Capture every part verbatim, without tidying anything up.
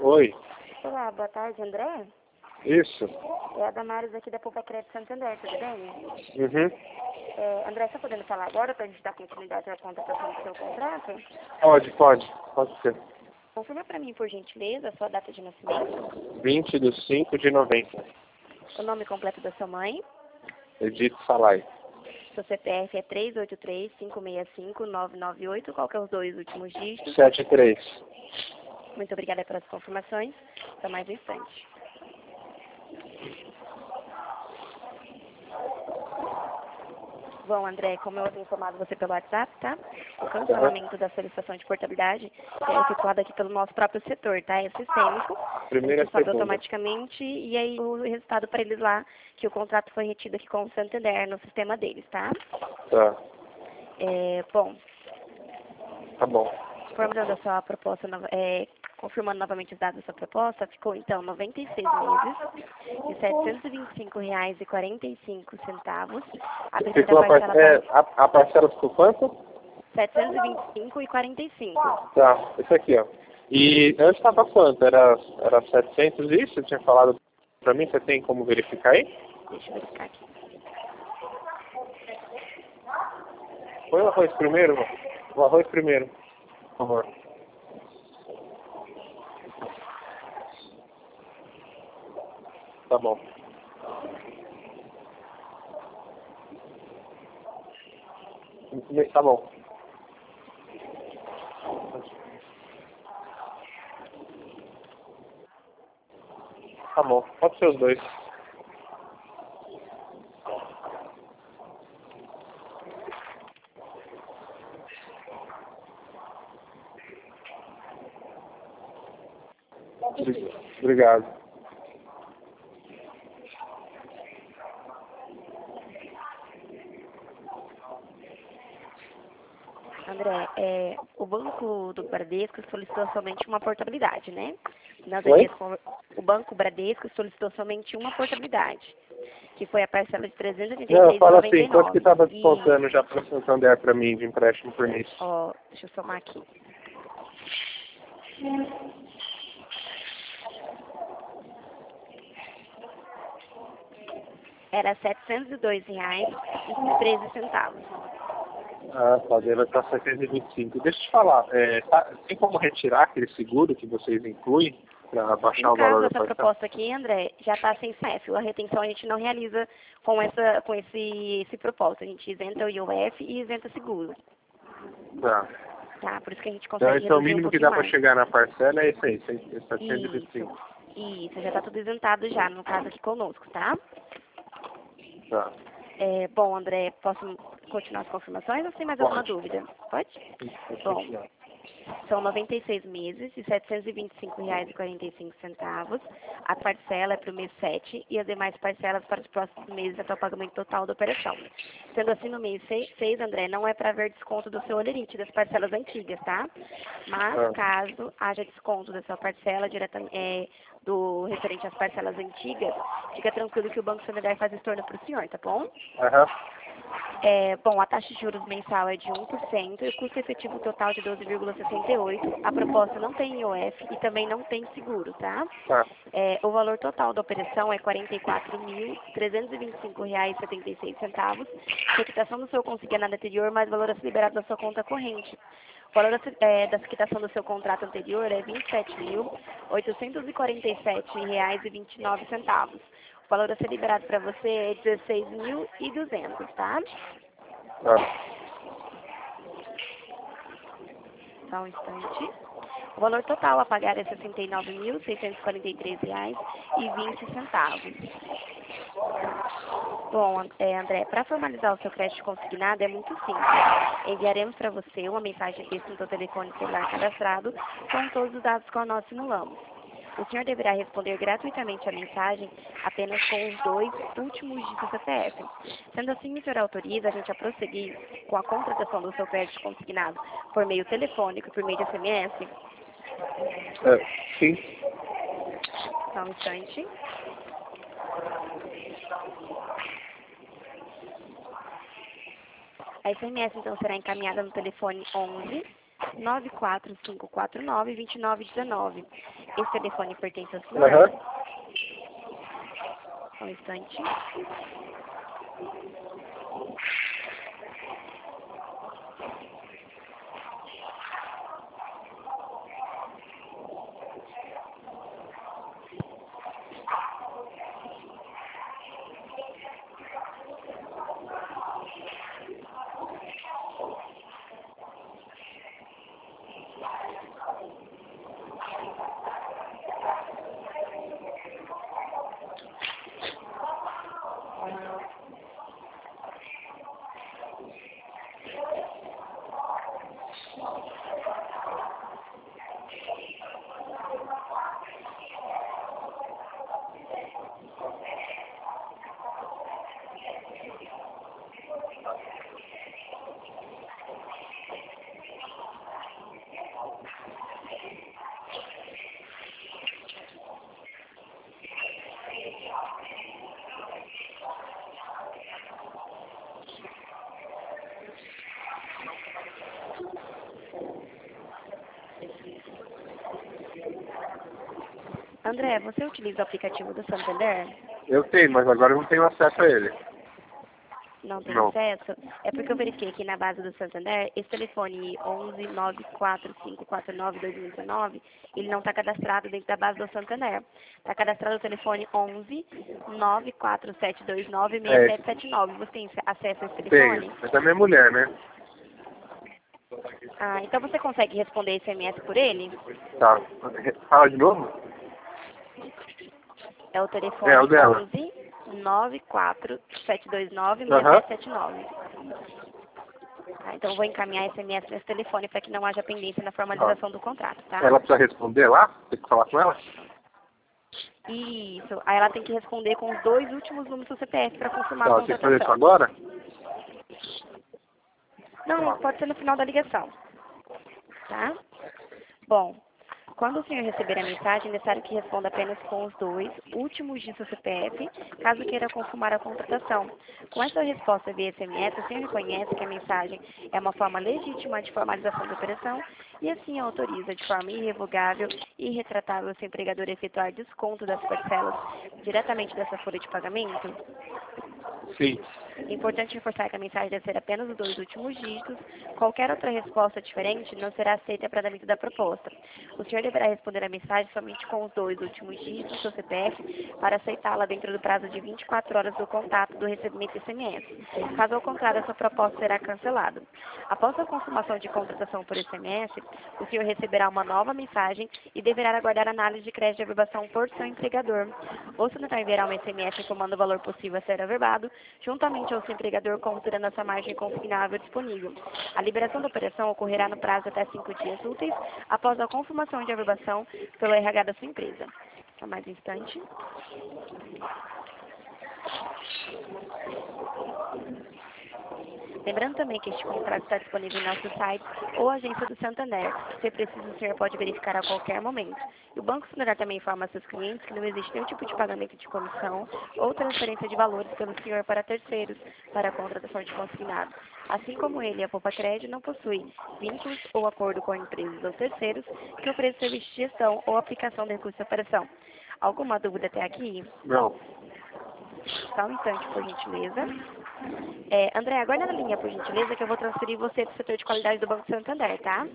Oi, Olá, boa tarde, André. isso. É a Damares aqui da Poupa Crédito Santander, tudo bem? Uhum. É, André, está podendo falar agora para a gente dar continuidade à contratação do seu contrato? Pode, pode, pode ser. Confirma para mim, por gentileza, a sua data de nascimento, vinte de cinco de noventa. o nome completo da sua mãe, Edito Salai. seu C P F é três oito três, cinco seis cinco, nove nove oito, qual que é os dois últimos dígitos? sete três. Muito obrigada pelas confirmações. Só mais um instante. Bom, André, como eu havia informado você pelo WhatsApp, tá? O cancelamento da solicitação de portabilidade é efetuado aqui pelo nosso próprio setor, tá? É sistêmico. Primeira A gente sobe segunda. automaticamente e aí o resultado para eles lá, que o contrato foi retido aqui com o Santander no sistema deles, tá? Tá, É, bom, tá bom. formulando a sua proposta, nova- é, confirmando novamente os dados da sua proposta, ficou então noventa e seis meses e setecentos e vinte e cinco reais e quarenta e cinco centavos. A primeira Ficou a, par... parcela é, vai a, a parcela ficou quanto? setecentos e vinte e cinco e quarenta e cinco. Tá, esse aqui, ó. E antes estava quanto? Era, era setecentos isso? Você tinha falado pra mim? Você tem como verificar aí? Deixa eu verificar aqui. Põe o arroz primeiro, mano. O arroz primeiro, por favor. Tá bom. Tá bom. Tá bom, pode ser os dois. Obrigado. André, é, o Banco do Bradesco solicitou somente uma portabilidade, né? Nós Oi? aqui, o Banco Bradesco solicitou somente uma portabilidade, que foi a parcela de trezentos e Não, oitenta e fala três assim, reais e noventa e quanto que nove estava centavos. E, descontando já para Santander para mim de empréstimo por mês? ó, deixa eu somar aqui. Era setecentos e dois reais e treze centavos. Ah, tá, deve estar setecentos e vinte e cinco. Deixa eu te falar, é, tá, tem como retirar aquele seguro que vocês incluem para baixar No o valor caso, da essa parcela? proposta aqui, André, já está sem C F. A retenção a gente não realiza com, essa, com esse, esse propósito. A gente isenta o I O F e isenta seguro. Tá. Tá? Por isso que a gente Então, consegue então o reduzir um mínimo que pouquinho dá para mais. chegar na parcela é esse aí, setecentos e vinte e Isso. cinco. Isso, já está tudo isentado já, no caso aqui conosco, tá? Tá. É, bom, André, posso continuar as confirmações ou tem mais alguma Pode. dúvida? Pode? Pode Bom, continuar. são noventa e seis meses e setecentos e vinte e cinco reais e quarenta e cinco centavos. A parcela é para o mês sete e as demais parcelas para os próximos meses até o pagamento total da operação. Sendo assim, no mês seis, André, não é para haver desconto do seu olerite das parcelas antigas, tá? Mas, Ah. caso haja desconto da sua parcela diretamente, é, do referente às parcelas antigas, fica tranquilo que o Banco Santander faz estorno para o senhor, tá bom? Aham. É, bom, a taxa de juros mensal é de um por cento e o custo efetivo total de doze vírgula sessenta e oito por cento. A proposta não tem I O F e também não tem seguro, tá? Tá. É, o valor total da operação é quarenta e quatro mil, trezentos e vinte e cinco reais e setenta e seis centavos. Se a quitação do seu consignado anterior, mais valor a ser liberado da sua conta corrente. O valor da, é, da quitação do seu contrato anterior é vinte e sete mil, oitocentos e quarenta e sete reais e vinte e nove centavos. O valor a ser liberado para você é dezesseis mil e duzentos, tá? Tá. Só um instante. O valor total a pagar é sessenta e nove mil, seiscentos e quarenta e três reais e vinte centavos. Bom, é, André, para formalizar o seu crédito consignado é muito simples. Enviaremos para você uma mensagem de texto no seu telefone celular cadastrado com todos os dados que nós simulamos. O senhor deverá responder gratuitamente a mensagem apenas com os dois últimos dígitos do C P F. Sendo assim, o senhor autoriza a gente a prosseguir com a contratação do seu crédito consignado por meio telefônico e por meio de S M S? É, sim. Só um instante. A S M S, então, será encaminhada no telefone onze, nove quatro cinco quatro nove, dois nove um nove. Esse telefone pertence ao senhor? Aham. Só um instante. André, você utiliza o aplicativo do Santander? Eu tenho, mas agora eu não tenho acesso a ele. Não tem Não. acesso? É porque eu verifiquei aqui na base do Santander, esse telefone onze nove quatro cinco quatro nove dois mil e nove, ele não está cadastrado dentro da base do Santander. Está cadastrado o telefone onze nove quatro sete dois nove seis sete sete nove. Você tem acesso a esse telefone? Tenho. É da minha mulher, né? Ah, então você consegue responder S M S por ele? Tá. Fala de novo? É o telefone É, o dela. onze nove quatro sete dois nove seis Aham. sete sete nove. Tá, então eu vou encaminhar S M S nesse telefone para que não haja pendência na formalização do contrato, tá? Ela precisa responder lá? Tem que falar com ela? Isso. Aí ela tem que responder com os dois últimos números do C P F para confirmar a Ela tem que fazer isso contratação. agora? Não, pode ser no final da ligação. Tá? Bom, quando o senhor receber a mensagem, é necessário que responda apenas com os dois últimos dígitos do C P F, caso queira confirmar a contratação. Com essa resposta via S M S, o senhor reconhece que a mensagem é uma forma legítima de formalização da operação e assim autoriza de forma irrevogável e irretratável o seu empregador a efetuar desconto das parcelas diretamente dessa folha de pagamento? Sim. É importante reforçar que a mensagem deve ser apenas os dois últimos dígitos. Qualquer outra resposta diferente não será aceita para andamento da proposta. O senhor deverá responder a mensagem somente com os dois últimos dígitos do seu C P F para aceitá-la dentro do prazo de vinte e quatro horas do contato do recebimento S M S. Caso ao contrário, essa proposta será cancelada. Após a confirmação de contratação por S M S, o senhor receberá uma nova mensagem e deverá aguardar análise de crédito de averbação por seu empregador. O signatário enviará um S M S informando o valor possível a ser averbado, juntamente ao seu empregador, considerando essa margem consignável disponível. A liberação da operação ocorrerá no prazo de até cinco dias úteis após a confirmação de averbação pelo R H da sua empresa. Só mais um instante. Lembrando também que este contrato está disponível em nosso site ou agência do Santander. Se preciso, o senhor pode verificar a qualquer momento. E o Banco Santander também informa a seus clientes que não existe nenhum tipo de pagamento de comissão ou transferência de valores pelo senhor para terceiros para a contratação de consignado. Assim como ele, a Poupa Crédito não possui vínculos ou acordo com empresas ou terceiros que ofereçam serviço de gestão ou aplicação de recursos de operação. Alguma dúvida até aqui? Não. Só um instante, por gentileza. É, André, aguarda na linha, por gentileza, que eu vou transferir você para o setor de qualidade do Banco Santander, tá?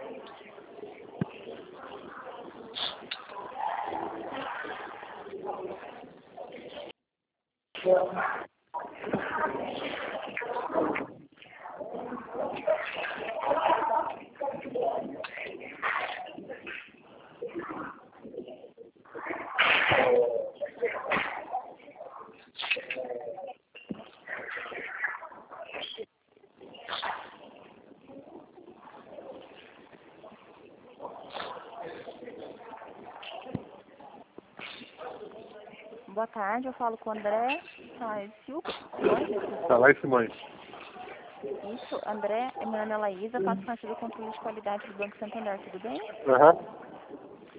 Boa tarde, eu falo com o André. Ah, Silva. Tá lá esse mãe. Isso, André, meu nome é Laísa, faço parte do controle de qualidade do Banco Santander, tudo bem? Aham. André,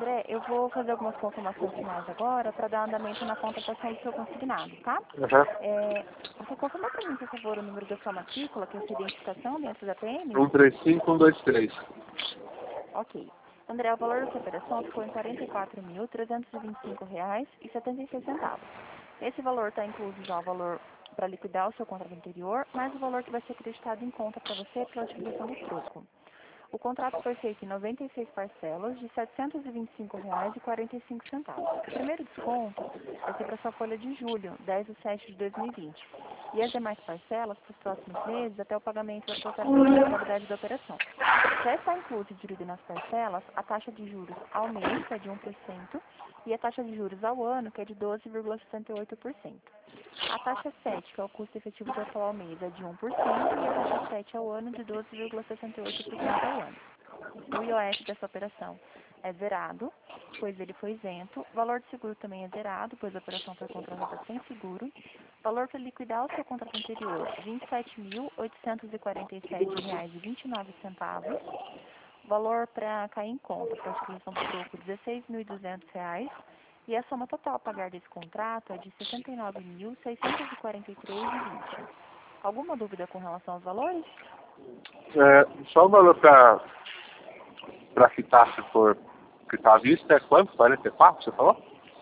André, eu vou fazer algumas confirmações finais agora para dar andamento na contratação do seu consignado, tá? Uhum. É, você confirma para mim, por favor, o número da sua matrícula, que é a sua identificação dentro da P M? um três cinco um dois três. Ok. André, o valor da sua operação ficou em quarenta e quatro mil, trezentos e vinte e cinco reais e setenta e seis centavos. Esse valor está incluso já o valor para liquidar o seu contrato anterior, mais o valor que vai ser acreditado em conta para você pela utilização do troco. O contrato foi feito em noventa e seis parcelas de setecentos e vinte e cinco reais e quarenta e cinco centavos. O primeiro desconto vai ser para sua folha de julho, dez de setembro de dois mil e vinte. E as demais parcelas para os próximos meses até o pagamento da totalidade da operação. Já está incluso e dividido nas parcelas a taxa de juros ao mês, que é de um por cento, e a taxa de juros ao ano, que é de doze vírgula sessenta e oito por cento. A taxa sete, que é o custo efetivo total ao mês, é de um por cento e a taxa sete ao ano de doze vírgula sessenta e oito por cento ao ano. O I O S dessa operação é zerado, pois ele foi isento. O valor de seguro também é zerado, pois a operação foi contratada sem seguro. Valor para liquidar o seu contrato anterior, vinte e sete mil, oitocentos e quarenta e sete reais e vinte e nove centavos. Valor para cair em conta para a utilização do troco, dezesseis mil e duzentos reais. E a soma total a pagar desse contrato é de sessenta e nove mil, seiscentos e quarenta e três reais e vinte centavos. Alguma dúvida com relação aos valores? É, só o valor para para quitar, se for quitar à vista, é quanto? quarenta e quatro, você falou?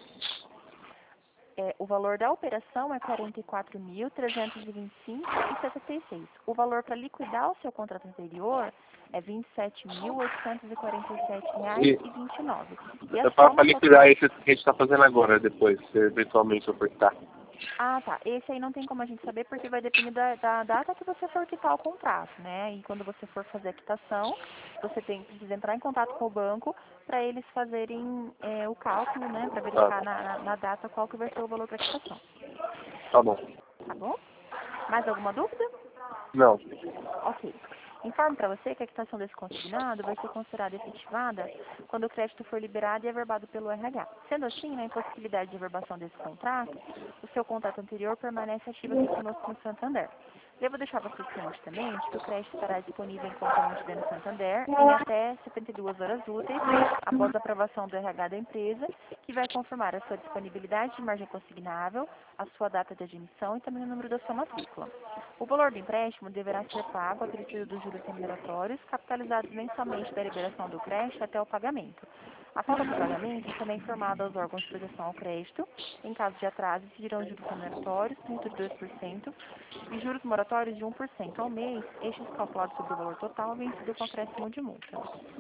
É, o valor da operação é quarenta e quatro mil, trezentos e vinte e cinco reais e setenta e seis centavos. O valor para liquidar o seu contrato anterior é vinte e sete mil, oitocentos e quarenta e sete reais e vinte e nove centavos. E a É para soma liquidar total... esse que a gente está fazendo agora, depois, se eventualmente eu for quitar. Ah, tá. Esse aí não tem como a gente saber porque vai depender da, da data que você for quitar o contrato, né? E quando você for fazer a quitação, você tem precisa entrar em contato com o banco para eles fazerem é, o cálculo, né? Para verificar Ah, na, na, na data qual que vai ser o valor para quitação. tá bom. Tá bom? Mais alguma dúvida? Não. Ok. Informo para você que a quitação desse consignado vai ser considerada efetivada quando o crédito for liberado e averbado pelo R H. Sendo assim, na impossibilidade de averbação desse contrato, o seu contrato anterior permanece ativo aqui conosco no Santander. Devo deixar você ciente também de que o crédito estará disponível em conta multidão no Santander em até setenta e duas horas úteis após a aprovação do R H da empresa, que vai confirmar a sua disponibilidade de margem consignável, a sua data de admissão e também o número da sua matrícula. O valor do empréstimo deverá ser pago a partir dos juros remuneratórios, capitalizados mensalmente da liberação do crédito até o pagamento. A falta de pagamento será informada aos órgãos de proteção ao crédito. Em caso de atraso, incidirão juros remuneratórios, multa de dois por cento, e juros moratórios de um por cento ao mês, estes calculados sobre o valor total, vencido com acréscimo de multa.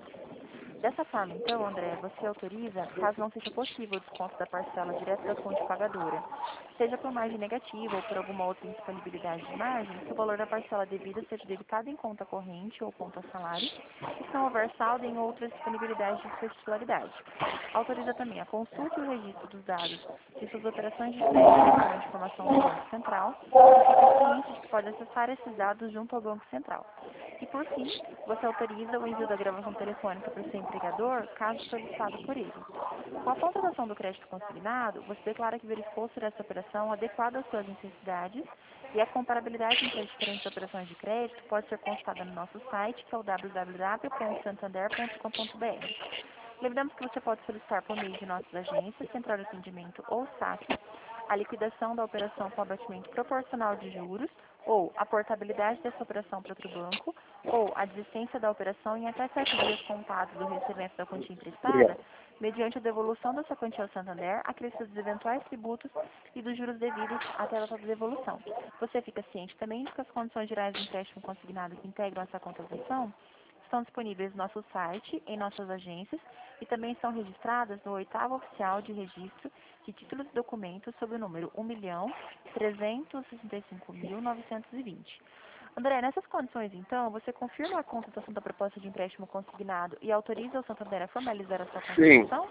Dessa forma, então, André, você autoriza, caso não seja possível o desconto da parcela direto da fonte pagadora, seja por margem negativa ou por alguma outra indisponibilidade de margem, que o valor da parcela devida seja debitado em conta corrente ou conta salário, e se não houver saldo em outras disponibilidades de sua titularidade. Autoriza também a consulta e o registro dos dados de suas operações de crédito no sistema de informação do Banco Central, e fica ciente de que pode acessar esses dados junto ao Banco Central. E, por fim, você autoriza o envio da gravação telefônica para o seu empregador, caso solicitado por ele. Com a contratação do crédito consignado, você declara que verificou ser essa operação adequada às suas necessidades e a comparabilidade entre as diferentes operações de crédito pode ser consultada no nosso site, que é o w w w ponto santander ponto com ponto b r. Lembramos que você pode solicitar por meio de nossas agências, Central de Atendimento ou S A C, a liquidação da operação com abatimento proporcional de juros, ou a portabilidade dessa operação para outro banco, ou a desistência da operação em até sete dias contados do recebimento da quantia emprestada, Obrigado. mediante a devolução da sua quantia ao Santander, acrescidos dos eventuais tributos e dos juros devidos até a data da devolução. Você fica ciente também de que as condições gerais do empréstimo consignado que integram essa contratação estão disponíveis no nosso site, em nossas agências, e também estão registradas no oitavo oficial de registro de títulos e documentos sob o número um milhão, trezentos e sessenta e cinco mil, novecentos e vinte. André, nessas condições, então, você confirma a contratação da proposta de empréstimo consignado e autoriza o Santander a formalizar a sua Sim. contratação?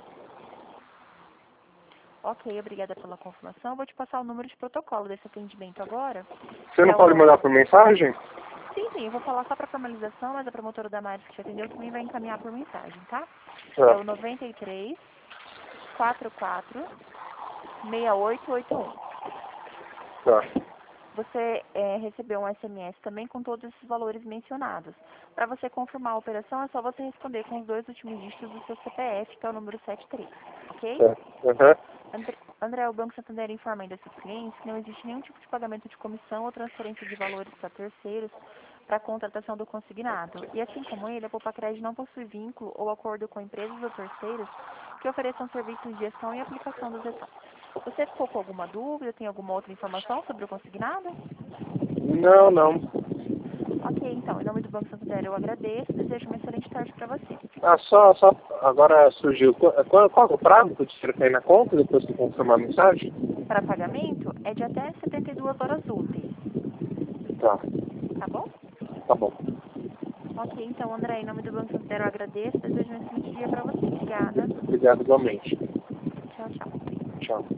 Ok, obrigada pela confirmação. Vou te passar o número de protocolo desse atendimento agora. Você não É pode o... mandar por mensagem? Sim, sim, eu vou falar só para formalização, mas a promotora da Maris que te atendeu também vai encaminhar por mensagem, tá? É Tá. o noventa e três, quarenta e quatro, sessenta e oito oitenta e um. Tá. você é, recebeu um S M S também com todos esses valores mencionados. Para você confirmar a operação, é só você responder com os dois últimos dígitos do seu C P F, que é o número setenta e três, ok? É. Uhum. André, André, o Banco Santander informa ainda a seus clientes que não existe nenhum tipo de pagamento de comissão ou transferência de valores para terceiros para a contratação do consignado. E assim como ele, a Poupa-Cred não possui vínculo ou acordo com empresas ou terceiros que ofereçam serviços de gestão e aplicação dos detalhes. Você ficou com alguma dúvida? Tem alguma outra informação sobre o consignado? Não, não. Ok, então, em nome do Banco Santander eu agradeço e desejo uma excelente tarde para você. Ah, só, só agora surgiu. Qual, qual é o prazo para o dinheiro cair na conta depois que confirmar a mensagem? Para pagamento é de até setenta e duas horas úteis, Tá, tá bom? tá bom. Ok, então, André, em nome do Banco Santander eu agradeço e desejo um excelente dia para você. Obrigada. Obrigado igualmente. Tchau, tchau. Tchau.